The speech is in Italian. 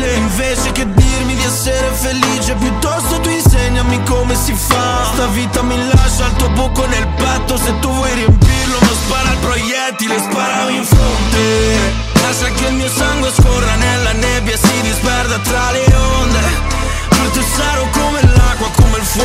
difficile. Invece che dirmi di essere felice, piuttosto tu insegnami come si fa. Sta vita mi lascia il tuo buco nel petto. Se tu vuoi riempirlo non spara il proiettile, sparami in fronte. Lascia che il mio sangue scorra nella nebbia e si disperda tra le onde. Per te sarò come l'acqua, come il fuoco.